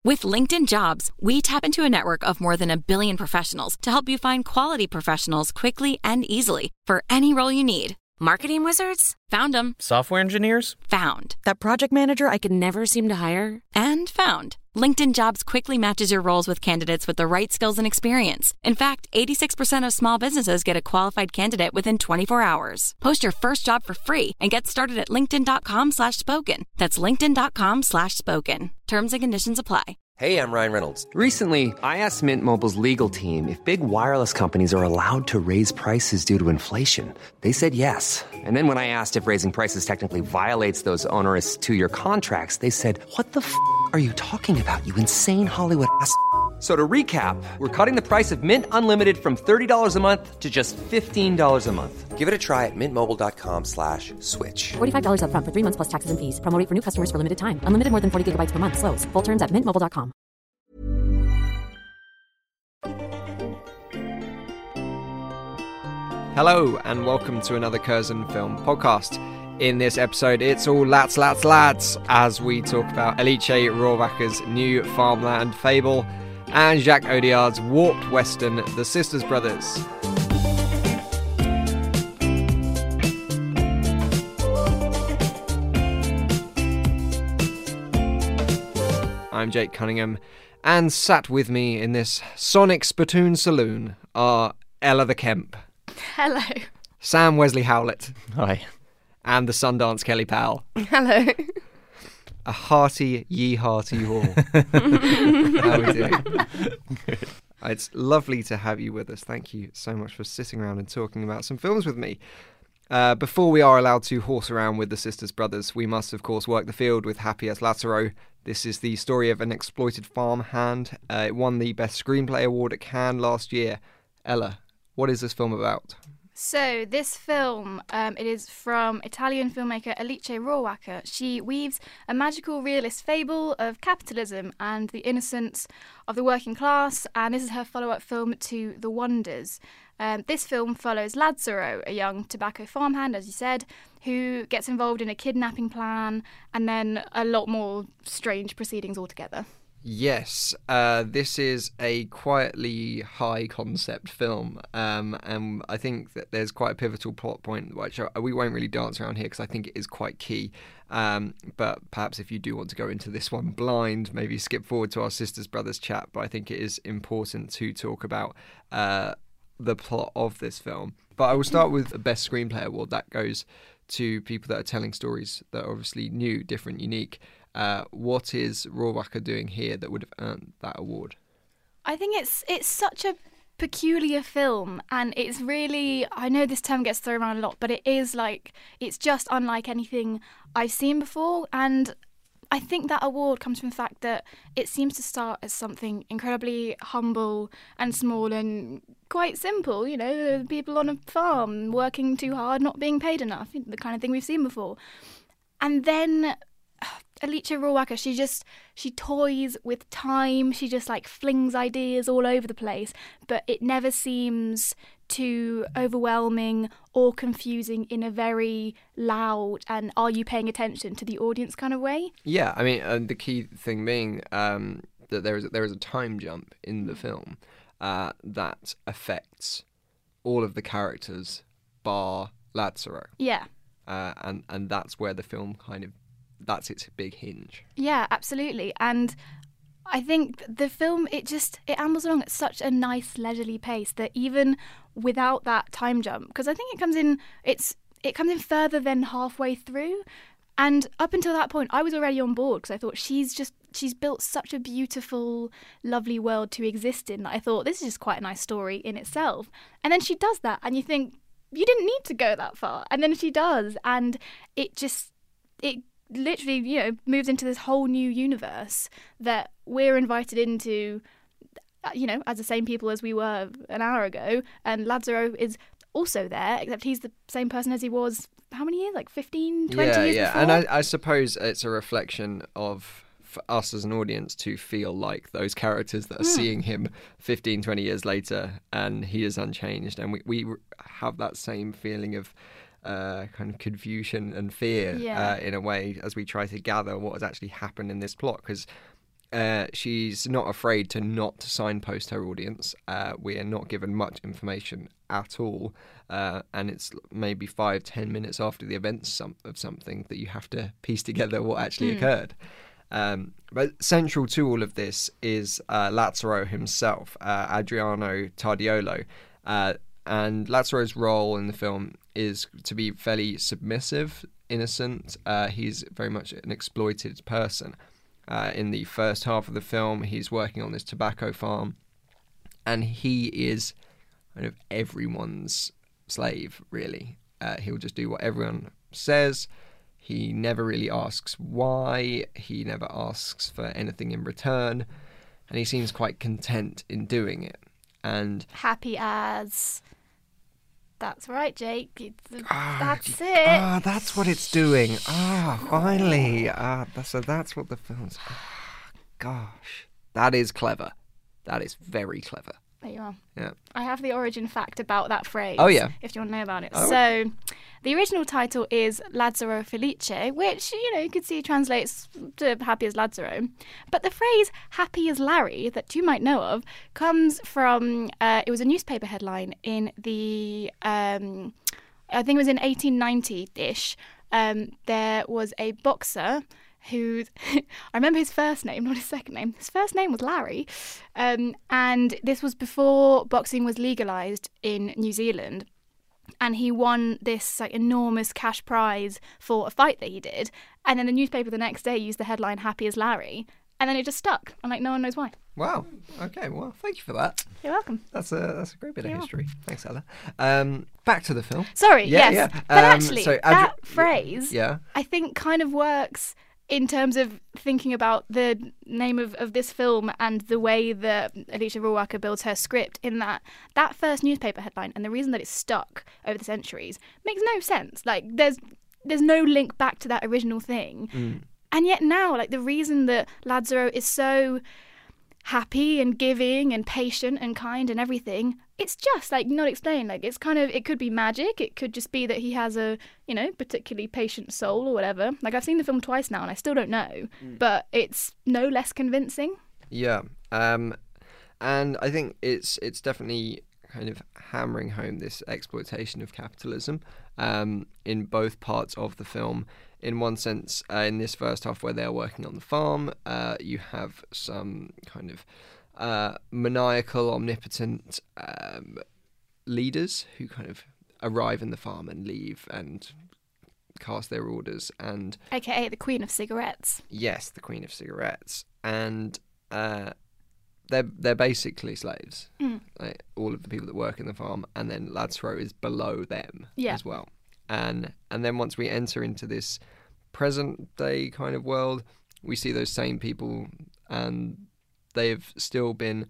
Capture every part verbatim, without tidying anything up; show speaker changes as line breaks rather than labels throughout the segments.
With LinkedIn Jobs, we tap into a network of more than a billion professionals to help you find quality professionals quickly and easily for any role you need. Marketing wizards? Found them.
Software engineers?
Found. That project manager I could never seem to hire? And found. LinkedIn Jobs quickly matches your roles with candidates with the right skills and experience. In fact, eighty-six percent of small businesses get a qualified candidate within twenty-four hours. Post your first job for free and get started at linkedin.com slash spoken. That's linkedin.com slash spoken. Terms and conditions apply.
Hey, I'm Ryan Reynolds. Recently, I asked Mint Mobile's legal team if big wireless companies are allowed to raise prices due to inflation. They said yes. And then when I asked if raising prices technically violates those onerous two-year contracts, they said, what the f*** are you talking about, you insane Hollywood ass f- So to recap, we're cutting the price of Mint Unlimited from thirty dollars a month to just fifteen dollars a month. Give it a try at mintmobile.com slash switch.
forty-five dollars up front for three months plus taxes and fees. Promo rate for new customers for limited time. Unlimited more than forty gigabytes per month. Slows full terms at mint mobile dot com.
Hello and welcome to another Curzon Film podcast. In this episode, it's all lads, lads, lads as we talk about Alice Rohrwacher's new farmland fable and Jacques Audiard's warped western, The Sisters Brothers. I'm Jake Cunningham, and sat with me in this sonic spittoon saloon are Ella the Kemp.
Hello.
Sam Wesley Howlett.
Hi.
And the Sundance Kelly Powell.
Hello.
A hearty yee-haw to you all. How are we doing? It's lovely to have you with us. Thank you so much for sitting around and talking about some films with me. Uh, before we are allowed to horse around with the Sisters Brothers, we must, of course, work the field with Happy as Lazaro. This is the story of an exploited farmhand. Uh, it won the Best Screenplay Award at Cannes last year. Ella, what is this film about?
So this film, um, it is from Italian filmmaker Alice Rohrwacher. She weaves a magical realist fable of capitalism and the innocence of the working class, and this is her follow-up film to The Wonders. Um, this film follows Lazzaro, a young tobacco farmhand, as you said, who gets involved in a kidnapping plan and then a lot more strange proceedings altogether.
Yes, uh, this is a quietly high concept film, um, and I think that there's quite a pivotal plot point, which we won't really dance around here because I think it is quite key. Um, but perhaps if you do want to go into this one blind, maybe skip forward to our Sisters Brothers chat. But I think it is important to talk about uh, the plot of this film. But I will start with the Best Screenplay Award. That goes to people that are telling stories that are obviously new, different, unique. Uh, what is Rohrwacher doing here that would have earned that award?
I think it's it's such a peculiar film, and it's really, I know this term gets thrown around a lot, but it is like, it's just unlike anything I've seen before, and I think that award comes from the fact that it seems to start as something incredibly humble and small and quite simple, you know, people on a farm working too hard, not being paid enough, the kind of thing we've seen before. And then Alice Rohrwacher, she just, she toys with time, she just like flings ideas all over the place, but it never seems too overwhelming or confusing in a very loud and are you paying attention to the audience kind of way.
Yeah, I mean, and the key thing being um, that there is, there is a time jump in the film uh, that affects all of the characters bar Lazzaro.
Yeah.
Uh, and, and that's where the film kind of, that's its big hinge.
Yeah, absolutely. And I think the film, it just, it ambles along at such a nice leisurely pace that even without that time jump, because I think it comes in, it's it comes in further than halfway through. And up until that point, I was already on board because I thought she's just, she's built such a beautiful, lovely world to exist in that I thought this is just quite a nice story in itself. And then she does that and you think, you didn't need to go that far. And then she does. And it just, it literally, you know, moves into this whole new universe that we're invited into, you know, as the same people as we were an hour ago. And Lazzaro is also there, except he's the same person as he was, how many years? Like fifteen, twenty
yeah,
years
yeah.
before?
And I, I suppose it's a reflection of, for us as an audience, to feel like those characters that are mm. seeing him fifteen, twenty years later and he is unchanged. And we, we have that same feeling of Uh, kind of confusion and fear
yeah.
uh, in a way as we try to gather what has actually happened in this plot, because uh, she's not afraid to not signpost her audience. Uh, we are not given much information at all, uh, and it's maybe five, ten minutes after the events some, of something that you have to piece together what actually mm. occurred. Um, but central to all of this is uh, Lazzaro himself, uh, Adriano Tardiolo. Uh, and Lazzaro's role in the film is to be fairly submissive, innocent. Uh, he's very much an exploited person. Uh, in the first half of the film, he's working on this tobacco farm, and he is kind of everyone's slave, really. Uh, he'll just do what everyone says. He never really asks why. He never asks for anything in return, and he seems quite content in doing it. And
happy as... That's right, Jake. It's,
ah,
that's it.
Ah, that's what it's doing. Ah, finally. Ah, so that's what the film's... Ah, gosh. That is clever. That is very clever.
There you are.
Yeah.
I have the origin fact about that phrase.
Oh, yeah.
If you want to know about it.
Oh.
So, the original title is Lazzaro Felice, which, you know, you could see translates to happy as Lazzaro. But the phrase happy as Larry, that you might know of, comes from, uh, it was a newspaper headline in the, um, I think it was in eighteen ninety-ish. Um, there was a boxer who, I remember his first name, not his second name. His first name was Larry. Um, and this was before boxing was legalised in New Zealand. And he won this like enormous cash prize for a fight that he did. And then the newspaper the next day used the headline, happy as Larry. And then it just stuck. And like, no one knows why.
Wow. Okay, well, thank you for that.
You're welcome.
That's a that's a great bit
You're
of history.
welcome.
Thanks, Ella. Um, back to the film.
Sorry,
yeah,
yes.
Yeah.
But
Um,
actually,
so,
that
Adri-
phrase,
yeah.
I think, kind of works in terms of thinking about the name of, of this film and the way that Alicia Rohrwacher builds her script, in that that first newspaper headline and the reason that it's stuck over the centuries makes no sense. Like, there's there's no link back to that original thing.
Mm.
And yet now, like, the reason that Lazzaro is so happy and giving and patient and kind and everything, it's just like not explained. Like, it's kind of, it could be magic, it could just be that he has a, you know, particularly patient soul or whatever. Like, I've seen the film twice now and I still don't know, mm. but it's no less convincing.
Yeah, um, and I think it's it's definitely kind of hammering home this exploitation of capitalism um, in both parts of the film. In one sense, uh, in this first half where they're working on the farm, uh, you have some kind of uh, maniacal, omnipotent um, leaders who kind of arrive in the farm and leave and cast their orders. And
A K A the Queen of Cigarettes.
Yes, the Queen of Cigarettes. And uh, they're, they're basically slaves,
mm.
like, all of the people that work in the farm, and then Lazzaro is below them
yeah.
as well. And and then once we enter into this present day kind of world, we see those same people, and they've still been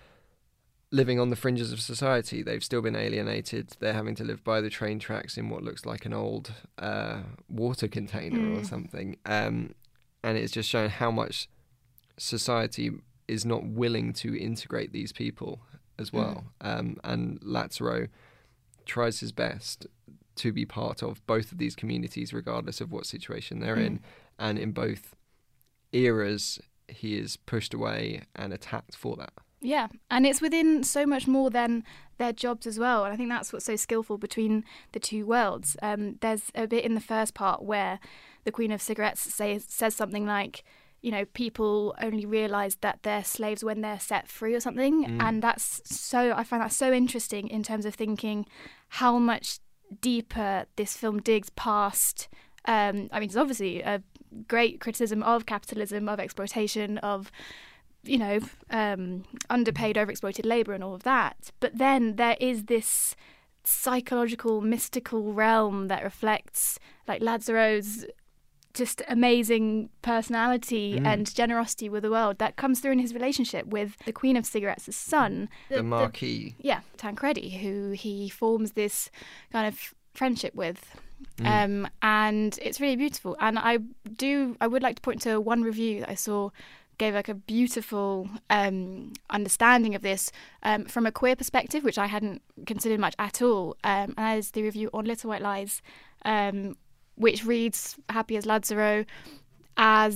living on the fringes of society. They've still been alienated. They're having to live by the train tracks in what looks like an old uh, water container mm. or something. Um, and it's just shown how much society is not willing to integrate these people as well. Mm. Um, and Lazzaro tries his best to be part of both of these communities, regardless of what situation they're mm. in. And in both eras, he is pushed away and attacked for that.
Yeah, and it's within so much more than their jobs as well. And I think that's what's so skillful between the two worlds. Um, there's a bit in the first part where the Queen of Cigarettes say, says something like, you know, people only realise that they're slaves when they're set free or something. Mm. And that's so, I find that so interesting in terms of thinking how much deeper this film digs past. Um, I mean, it's obviously a great criticism of capitalism, of exploitation, of, you know, um, underpaid, overexploited labour and all of that. But then there is this psychological, mystical realm that reflects, like, Lazzaro's just amazing personality mm. and generosity with the world that comes through in his relationship with the Queen of Cigarettes' son.
The, the Marquis.
The, yeah, Tancredi, who he forms this kind of friendship with. Mm. Um, and it's really beautiful. And I do, I would like to point to one review that I saw gave like a beautiful um, understanding of this um, from a queer perspective, which I hadn't considered much at all. Um, and that is the review on Little White Lies, um, which reads Happy as Lazzaro as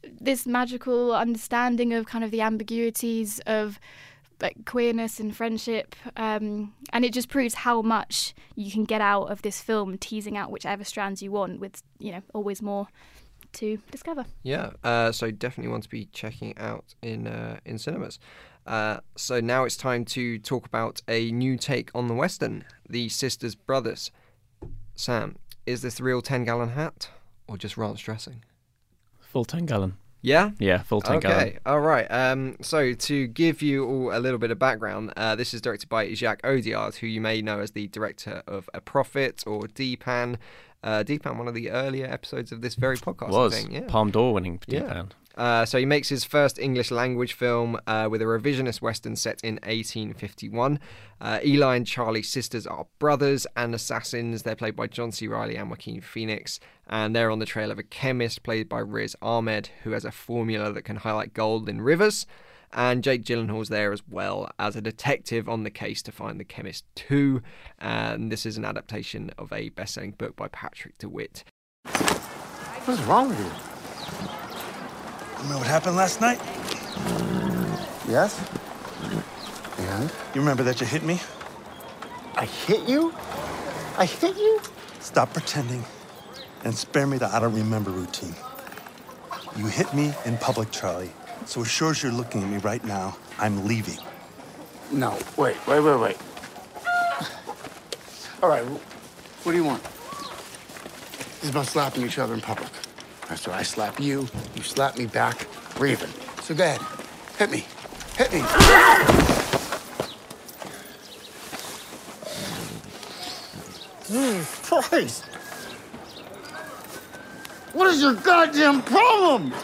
this magical understanding of kind of the ambiguities of like queerness and friendship, um, and it just proves how much you can get out of this film, teasing out whichever strands you want, with, you know, always more to discover.
Yeah, uh, so definitely want to be checking out in uh, in cinemas. Uh, so now it's time to talk about a new take on the Western, The Sisters Brothers. Sam, is this the real ten-gallon hat, or just ranch dressing?
Full ten-gallon.
Yeah?
Yeah, full ten-gallon.
Okay, all right. Um, so to give you all a little bit of background, uh, this is directed by Jacques Audiard, who you may know as the director of A Prophet or D-Pan. Uh, D-Pan, one of the earlier episodes of this very podcast,
Was.
I think. Yeah.
Palme d'Or winning D-Pan.
Yeah. Uh, so he makes his first English language film uh, with a revisionist Western set in eighteen fifty-one. Uh, Eli and Charlie's sisters are brothers and assassins. They're played by John C. Reilly and Joaquin Phoenix. And they're on the trail of a chemist played by Riz Ahmed, who has a formula that can highlight gold in rivers. And Jake Gyllenhaal's there as well as a detective on the case to find the chemist too. And this is an adaptation of a best-selling book by Patrick DeWitt.
What's wrong with you?
Remember what happened last night?
Yes? And?
You remember that you hit me?
I hit you? I hit you?
Stop pretending and spare me the I don't remember routine. You hit me in public, Charlie. So as sure as you're looking at me right now, I'm leaving.
No, wait, wait, wait, wait. All right, what do you want? It's about slapping each other in public. So I slap you, you slap me back, we're even. So go ahead, hit me, hit me. Jesus Christ! What is your goddamn problem?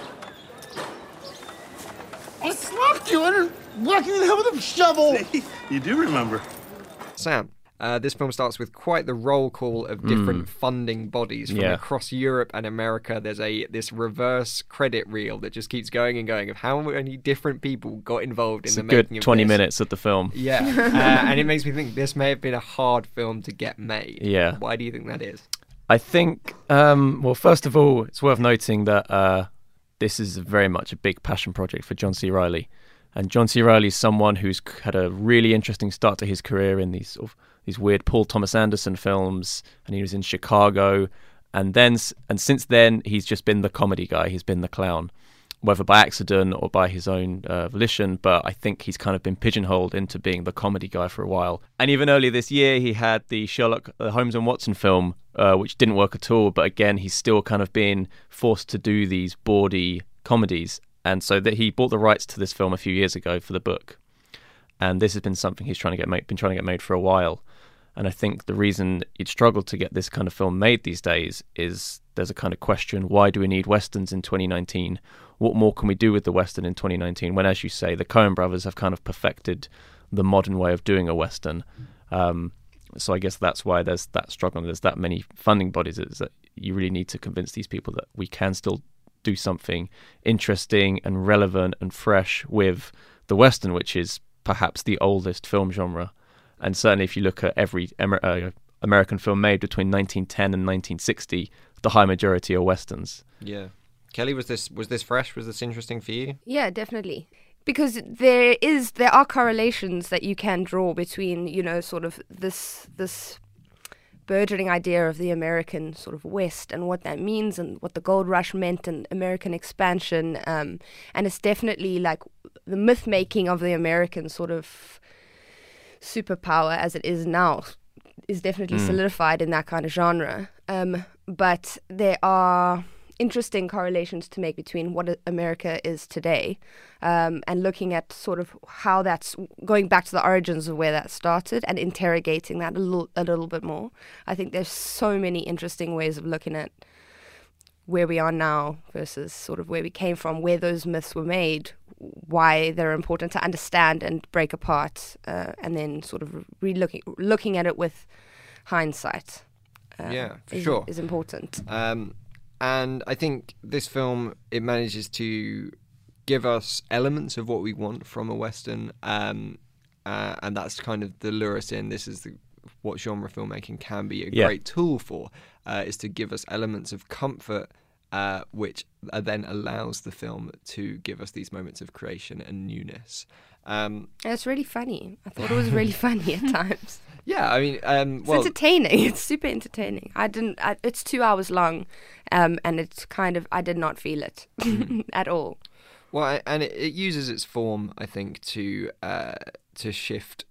I slapped you and whacked you in the head with a shovel.
See, you do remember.
Sam, uh, this film starts with quite the roll call of different mm. funding bodies from
yeah.
across Europe and America. There's a this reverse credit reel that just keeps going and going of how many different people got involved
it's
in the
a
making
good
of
twenty
this.
minutes of the film.
Yeah, uh, and it makes me think this may have been a hard film to get made.
Yeah.
Why do you think that is?
I think, um, well, first of all, it's worth noting that uh, this is very much a big passion project for John C. Reilly. And John C. Reilly is someone who's had a really interesting start to his career in these sort of, these weird Paul Thomas Anderson films, and he was in Chicago, and then and since then he's just been the comedy guy. He's been the clown, whether by accident or by his own uh, volition. But I think he's kind of been pigeonholed into being the comedy guy for a while. And even earlier this year, he had the Sherlock uh, Holmes and Watson film, uh, which didn't work at all. But again, he's still kind of being forced to do these bawdy comedies. And so that he bought the rights to this film a few years ago for the book, and this has been something he's trying to get made, been trying to get made for a while. And I think the reason you'd struggle to get this kind of film made these days is there's a kind of question: why do we need westerns in twenty nineteen? What more can we do with the western in twenty nineteen? When, as you say, the Coen brothers have kind of perfected the modern way of doing a western. Um, so I guess that's why there's that struggle. There's that many funding bodies. Is that you really need to convince these people that we can still do something interesting and relevant and fresh with the western, which is perhaps the oldest film genre. And certainly if you look at every Amer- uh, American film made between nineteen ten and nineteen sixty, the high majority are westerns.
Yeah. Kelly, was this was this fresh? Was this interesting for you?
Yeah, definitely. Because there is there are correlations that you can draw between, you know, sort of this this burgeoning idea of the American sort of West and what that means and what the gold rush meant and American expansion. Um, and it's definitely like the myth making of the American sort of superpower as it is now is definitely mm. solidified in that kind of genre. Um, but there are interesting correlations to make between what America is today um, and looking at sort of how that's going back to the origins of where that started and interrogating that a little, a little bit more. I think there's so many interesting ways of looking at where we are now versus sort of where we came from, where those myths were made, why they're important to understand and break apart, uh, and then sort of re-looking looking at it with hindsight. Uh,
yeah, for
is,
sure.
is important.
Um, And I think this film, it manages to give us elements of what we want from a Western, um, uh, and that's kind of the lure us in. This is the, what genre filmmaking can be a
yeah.
great tool for, uh, is to give us elements of comfort uh, which uh, then allows the film to give us these moments of creation and newness. Um,
And it's really funny. I thought it was really funny at times.
yeah, I mean, um,
It's
well,
entertaining. It's super entertaining. I didn't. I, it's two hours long, um, and it's kind of. I did not feel it at all.
well, I- and it, it uses its form, I think, to uh, to shift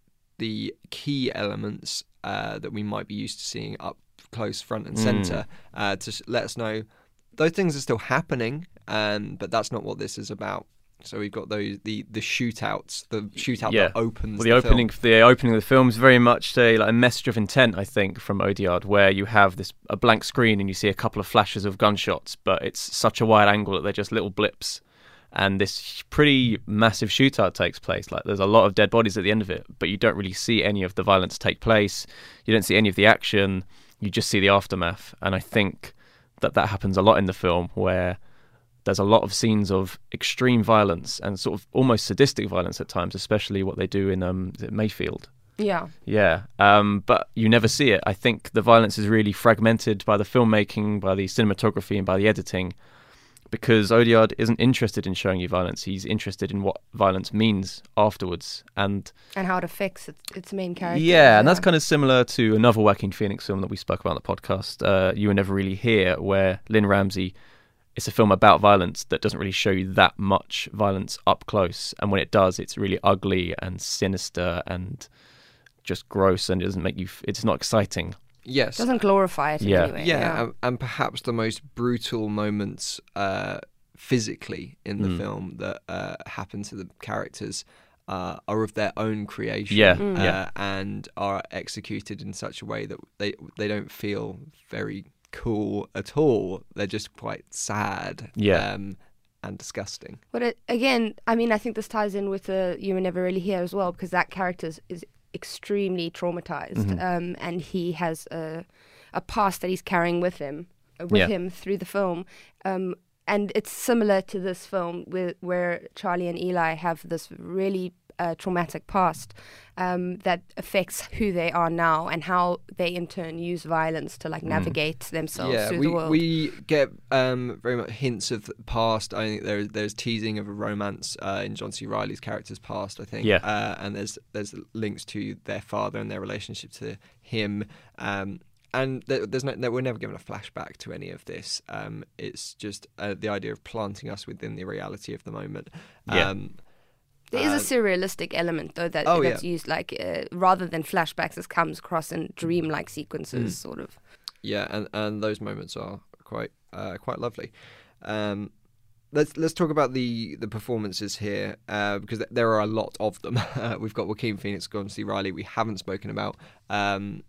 the key elements uh, that we might be used to seeing up close, front and center, uh, to s- let us know those things are still happening, um, but that's not what this is about. So we've got those the the shootouts, the shootout
Yeah.
that opens
Well, the,
the
opening,
film.
the opening of the film is very much a, like a message of intent, I think, from Audiard, where you have this a blank screen and you see a couple of flashes of gunshots, but it's such a wide angle that they're just little blips, and this pretty massive shootout takes place. Like there's a lot of dead bodies at the end of it, but you don't really see any of the violence take place. You don't see any of the action. You just see the aftermath, and I think that that happens a lot in the film, where there's a lot of scenes of extreme violence and sort of almost sadistic violence at times, especially what they do in um, is it Mayfield.
Yeah.
Yeah, um, but you never see it. I think the violence is really fragmented by the filmmaking, by the cinematography, and by the editing, because Audiard isn't interested in showing you violence. He's interested in what violence means afterwards. And
And how it affects its, its main character.
yeah, and that's kind of similar to another Joaquin Phoenix film that we spoke about on the podcast, uh, You Were Never Really Here, where Lynn Ramsey, it's a film about violence that doesn't really show you that much violence up close. And when it does, it's really ugly and sinister and just gross, and it doesn't make you, f- it's not exciting.
Yes,
doesn't glorify it in
Yeah.
any way.
yeah,
Yeah.
And, and perhaps the most brutal moments uh, physically in the
Mm.
film that uh, happen to the characters uh, are of their own creation,
Yeah,
uh,
Mm. yeah.
and are executed in such a way that they they don't feel very cool at all. They're just quite sad,
Yeah.
um, and disgusting.
But it, again, I mean, I think this ties in with the You Were Never Really Here as well, because that character is, is extremely traumatized,
Mhm.
um, and he has a a past that he's carrying with him, uh, with
Yeah.
him through the film. Um, and it's similar to this film, where, where Charlie and Eli have this really uh, traumatic past um, that affects who they are now, and how they in turn use violence to like navigate themselves
Yeah,
through
we
the world.
we get um, very much hints of the past. I think there there's teasing of a romance uh, in John C. Reilly's character's past. I think,
Yeah.
uh, and there's there's links to their father and their relationship to him. Um, and there, there's no, no, we're never given a flashback to any of this. Um, it's just uh, the idea of planting us within the reality of the moment.
Yeah.
Um,
There is a
uh,
surrealistic element, though, that
Oh,
that's
yeah.
used, like, uh, rather than flashbacks, it comes across in dream-like sequences,
Mm.
sort of.
Yeah, and, and those moments are quite uh, quite lovely. Um, let's let's talk about the, the performances here, uh, because th- there are a lot of them. Uh, we've got Joaquin Phoenix, John C. Reilly. We haven't spoken about um,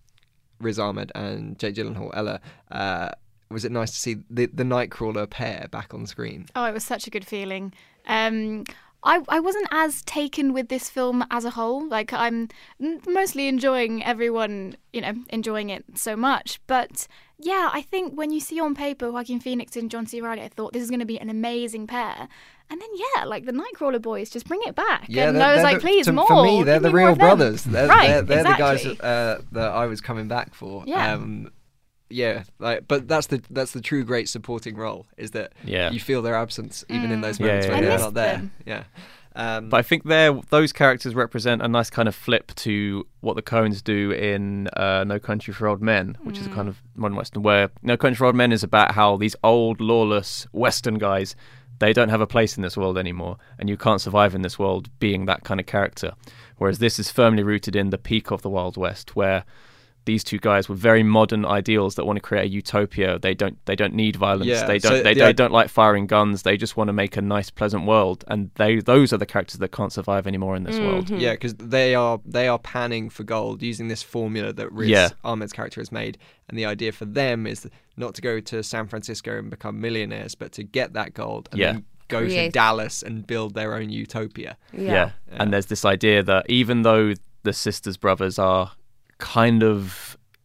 Riz Ahmed and Jake Gyllenhaal. Ella, uh, was it nice to see the the Nightcrawler pair back on screen?
Oh, it was such a good feeling. Um, I I wasn't as taken with this film as a whole. Like, I'm n- mostly enjoying everyone, you know, enjoying it so much. But yeah, I think when you see on paper Joaquin Phoenix and John C. Reilly, I thought this is going to be an amazing pair. And then yeah, like the Nightcrawler boys, just bring it back. and I was like,
the-
please
to-
more.
For me, they're
Give
the
me more
real
of them.
brothers. They're,
right,
they're, they're
exactly.
the guys uh, that I was coming back for.
Yeah.
Um, yeah, like, but that's the that's the true great supporting role, is that
Yeah.
you feel their absence even in those
Yeah,
moments
yeah,
when
yeah.
they're
I
not there.
them.
Yeah. Um,
But I think they're, those characters represent a nice kind of flip to what the Coens do in uh, No Country for Old Men, which is a kind of modern Western, where No Country for Old Men is about how these old, lawless Western guys, they don't have a place in this world anymore, and you can't survive in this world being that kind of character. Whereas this is firmly rooted in the peak of the Wild West, where these two guys with very modern ideals that want to create a utopia. They don't they don't need violence.
Yeah,
they don't
so
they,
the
they
id-
don't like firing guns. They just want to make a nice, pleasant world. And they those are the characters that can't survive anymore in this world.
Yeah, because they are they are panning for gold using this formula that Riz
Yeah.
Ahmed's character has made, and the idea for them is not to go to San Francisco and become millionaires, but to get that gold and
Yeah.
then go to
Create.
Dallas and build their own utopia.
Yeah.
Yeah. And there's this idea that even though the sisters brothers are kind of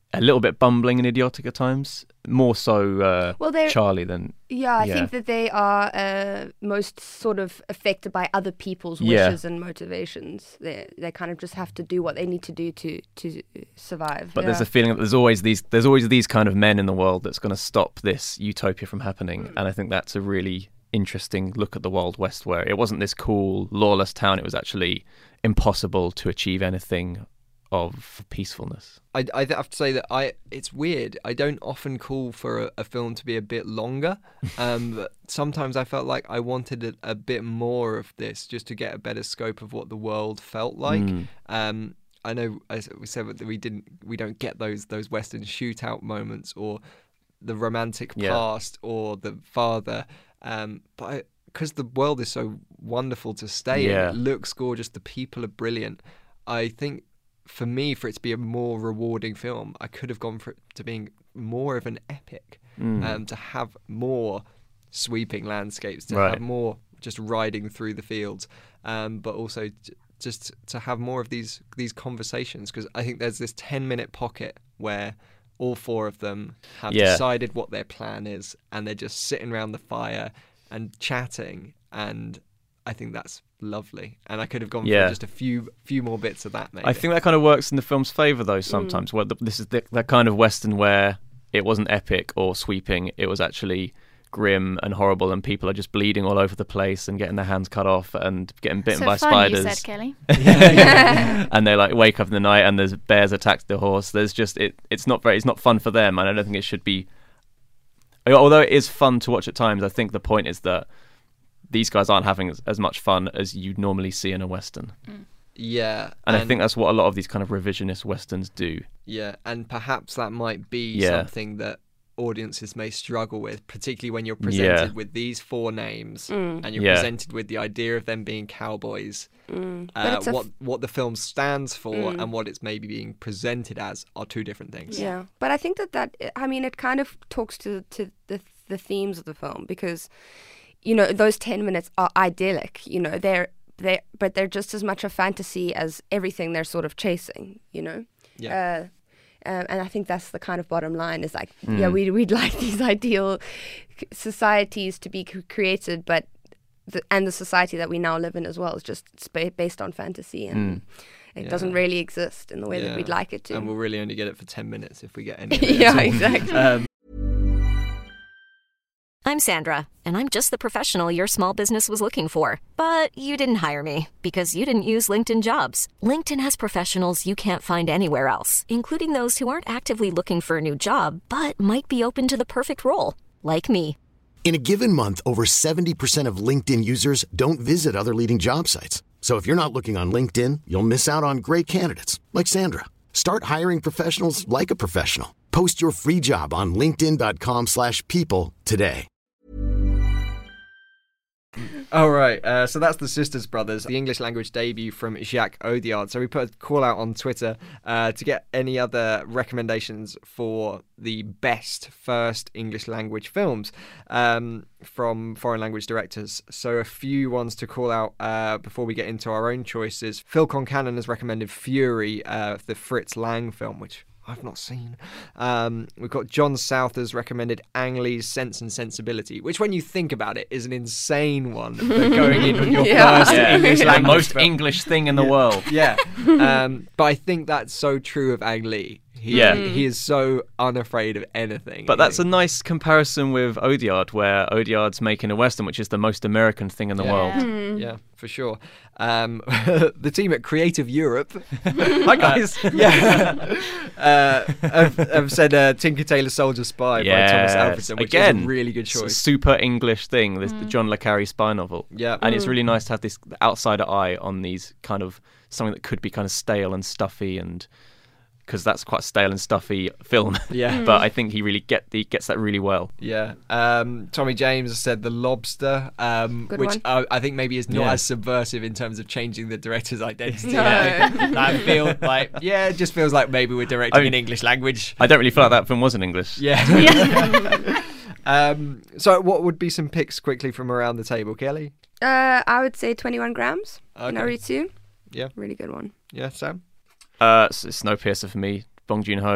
a little bit bumbling and idiotic at times. More so uh,
Well, they're-
Charlie than...
Yeah, I
Yeah.
think that they are uh, most sort of affected by other people's
Yeah.
wishes and motivations. They they kind of just have to do what they need to do to to survive.
But
yeah.
there's a feeling that there's always these there's always these kind of men in the world that's going to stop this utopia from happening.
Mm.
And I think that's a really interesting look at the Wild West, where it wasn't this cool, lawless town. It was actually impossible to achieve anything of peacefulness.
I, I have to say that I it's weird. I don't often call for a, a film to be a bit longer. Um, but sometimes I felt like I wanted a, a bit more of this just to get a better scope of what the world felt like.
Mm.
Um, I know, as we said, that we didn't, we don't get those those Western shootout moments or the romantic
Yeah.
past or the father. Um, but because the world is so wonderful to stay
Yeah.
in, it looks gorgeous. The people are brilliant. I think. For me, for it to be a more rewarding film, I could have gone for it to being more of an epic,
Mm.
um, to have more sweeping landscapes, to
Right.
have more just riding through the fields, um, but also j- just to have more of these these conversations. Because I think there's this ten minute pocket where all four of them have
Yeah.
decided what their plan is, and they're just sitting around the fire and chatting, and I think that's lovely. And I could have gone
Yeah.
for just a few few more bits of that, maybe.
I think that kind of works in the film's favour, though, sometimes. Where the, this is the, that kind of Western where it wasn't epic or sweeping. It was actually grim and horrible, and people are just bleeding all over the place and getting their hands cut off and getting bitten
so
by
fun,
spiders.
you said, Kelly.
And they like wake up in the night and there's bears attack the horse. There's just it. It's not very. It's not fun for them, and I don't think it should be. Although it is fun to watch at times, I think the point is that these guys aren't having as, as much fun as you normally see in a Western.
Mm.
Yeah.
And, I think that's what a lot of these kind of revisionist Westerns do.
Yeah, and perhaps that might be
Yeah.
something that audiences may struggle with, particularly when you're presented
Yeah.
with these four names
Mm.
and you're
Yeah.
presented with the idea of them being cowboys.
Mm. But
Uh,
it's a
what
f-
what the film stands for
Mm.
and what it's maybe being presented as are two different things.
Yeah, but I think that that I mean it kind of talks to to the the themes of the film, because you know those ten minutes are idyllic. You know they're they but they're just as much a fantasy as everything they're sort of chasing. You know.
Yeah.
Uh, um, and I think that's the kind of bottom line is like, yeah,
Mm.
we we'd like these ideal c- societies to be c- created, but the, and the society that we now live in as well is just spa- based on fantasy, and
Mm.
it
Yeah.
doesn't really exist in the way
Yeah.
that we'd like it to.
And we'll really only get it for ten minutes if we get any of it at
Yeah,
all.
exactly.
Um,
I'm Sandra, and I'm just the professional your small business was looking for. But you didn't hire me because you didn't use LinkedIn Jobs. LinkedIn has professionals you can't find anywhere else, including those who aren't actively looking for a new job, but might be open to the perfect role, like me.
In a given month, over seventy percent of LinkedIn users don't visit other leading job sites. So if you're not looking on LinkedIn, you'll miss out on great candidates like Sandra. Start hiring professionals like a professional. Post your free job on linkedin.com slash people today.
All right, uh, so that's The Sisters Brothers, the English language debut from Jacques Audiard. So we put a call out on Twitter uh, to get any other recommendations for the best first English language films um, from foreign language directors. So a few ones to call out uh, before we get into our own choices. Phil Concannon has recommended Fury, uh, the Fritz Lang film, which I've not seen. Um, we've got John South has recommended Ang Lee's Sense and Sensibility, which, when you think about it, is an insane one for going in on your
Yeah.
first
Yeah.
English
The
language
most
film.
English thing in the world.
Yeah, um, but I think that's so true of Ang Lee. He,
Yeah.
he is so unafraid of anything.
But that's a nice comparison with Audiard, where Audiard's making a Western, which is the most American thing in the
Yeah.
world.
Hmm.
Yeah, for sure. Um, the team at Creative Europe, hi guys, yeah, uh, have, have said uh, Tinker Tailor Soldier Spy by Thomas Alfredson, which
Again,
is a really good
it's a
choice.
super English thing, this the John le Carre spy novel.
Yeah.
And it's really nice to have this outsider eye on these kind of something that could be kind of stale and stuffy, and because that's quite a stale and stuffy film.
Yeah.
But I think he really get he gets that really well.
Yeah. Um, Tommy James has said The Lobster, um,
Good
which
one.
uh, I think maybe is not
Yeah.
as subversive in terms of changing the director's identity.
No.
I feel like, yeah, it just feels like maybe we're directing
I mean-
in English language.
I don't really feel like that film was in English.
Yeah. um, so what would be some picks quickly from around the table, Kelly?
Uh, I would say twenty-one grams.
Okay.
Naruto.
Yeah.
Really good one.
Yeah, Sam?
Uh, S- Snowpiercer for me, Bong Joon-ho.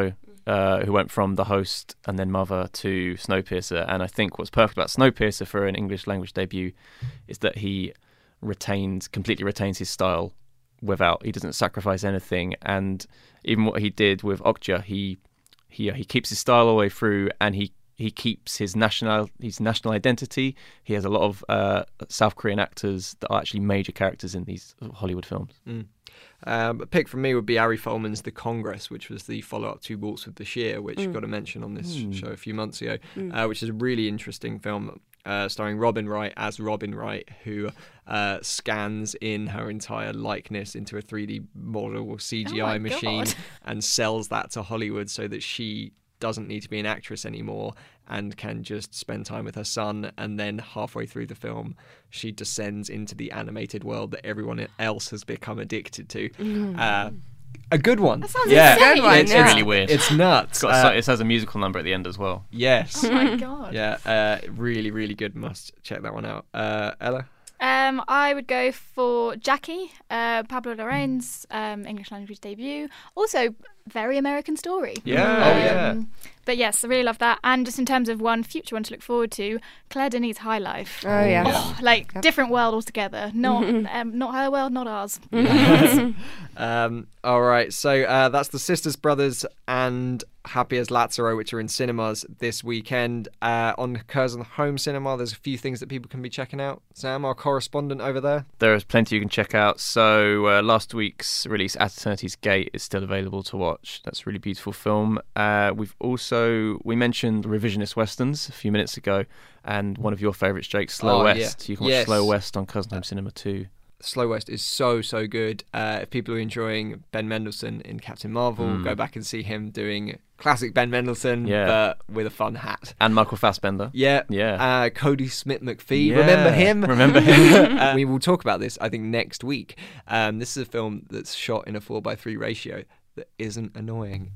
uh, who went from The Host and then Mother to Snowpiercer. And I think what's perfect about Snowpiercer for an English language debut is that he retains, completely retains his style without, he doesn't sacrifice anything. And even what he did with Okja, he he he keeps his style all the way through, and he he keeps his national his national identity. He has a lot of uh, South Korean actors that are actually major characters in these Hollywood films.
Mm. Um, a pick from me would be Ari Folman's The Congress, which was the follow-up to Waltz with Bashir, which mm. got a mention on this mm. show a few months ago, mm. uh, which is a really interesting film uh, starring Robin Wright as Robin Wright, who uh, scans in her entire likeness into a three D model C G I
oh
machine
God.
and sells that to Hollywood so that she doesn't need to be an actress anymore and can just spend time with her son. And then halfway through the film, she descends into the animated world that everyone else has become addicted to. Mm. Uh, a good one.
That sounds
yeah,
insane.
Good one,
it's,
yeah.
it's
really weird.
It's nuts.
It's got,
uh,
it has a musical number at the end as well.
Yes.
Oh my God.
Yeah, uh, really, really good. Must check that one out. Uh, Ella?
Um, I would go for Jackie, uh, Pablo Larraín's um, English language debut. Also, very American story.
Yeah,
Um,
oh, yeah.
But yes, I really love that. And just in terms of one future one to look forward to, Claire Denis' High Life.
Oh, yeah.
Oh, like,
Yep.
different world altogether. Not um, not her world, not ours.
um, all right, so uh, that's The Sisters Brothers and Happy as Lazaro, which are in cinemas this weekend. Uh, on Curzon Home Cinema, there's a few things that people can be checking out. Sam, our correspondent over there.
There is plenty you can check out. So uh, last week's release, At Eternity's Gate, is still available to watch. That's a really beautiful film. Uh, we've also, we mentioned Revisionist Westerns a few minutes ago, and one of your favourites, Jake, Slow
Oh,
West.
yeah.
You can watch
Yes.
Slow West on Curzon Home Cinema too.
Slow West is so, so good. Uh, if people are enjoying Ben Mendelsohn in Captain Marvel,
Mm.
go back and see him doing classic Ben Mendelsohn,
Yeah.
but with a fun hat.
And Michael Fassbender.
Yeah.
Yeah.
Uh, Cody Smith-McPhee.
Yeah.
Remember him?
Remember him.
uh, we will talk about this, I think, next week. Um, this is a film that's shot in a four by three ratio that isn't annoying.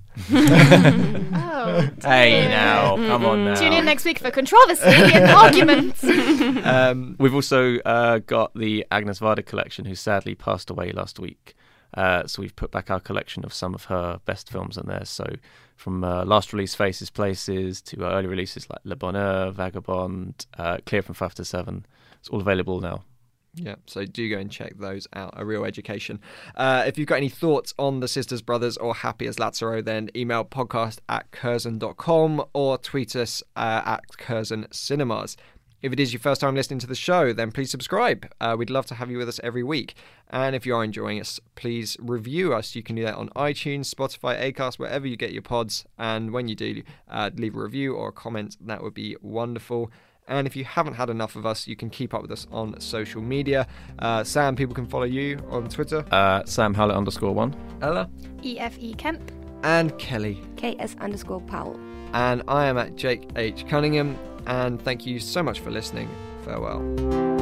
Oh,
Hey
dear.
now, come on now.
Tune in next week for controversy and arguments.
Um,
We've also uh, got the Agnes Varda collection, who sadly passed away last week. Uh, so we've put back our collection of some of her best films in there. So from uh, last release Faces, Places to uh, early releases like Le Bonheur, Vagabond, uh, Clear from five to seven. It's all available now.
Yeah, so do go and check those out. A real education. Uh, if you've got any thoughts on The Sisters Brothers or Happy as Lazaro, then email podcast at curzon dot com or tweet us uh, at Curzon Cinemas. If it is your first time listening to the show, then please subscribe. Uh, we'd love to have you with us every week. And if you are enjoying us, please review us. You can do that on iTunes, Spotify, Acast, wherever you get your pods. And when you do, uh, leave a review or a comment. That would be wonderful. And if you haven't had enough of us, you can keep up with us on social media. Uh, Sam, people can follow you on Twitter.
Uh, Sam Howlett underscore one.
Ella.
E F E Kemp.
And Kelly.
K S underscore Powell.
And I am at Jake H. Cunningham. And thank you so much for listening. Farewell.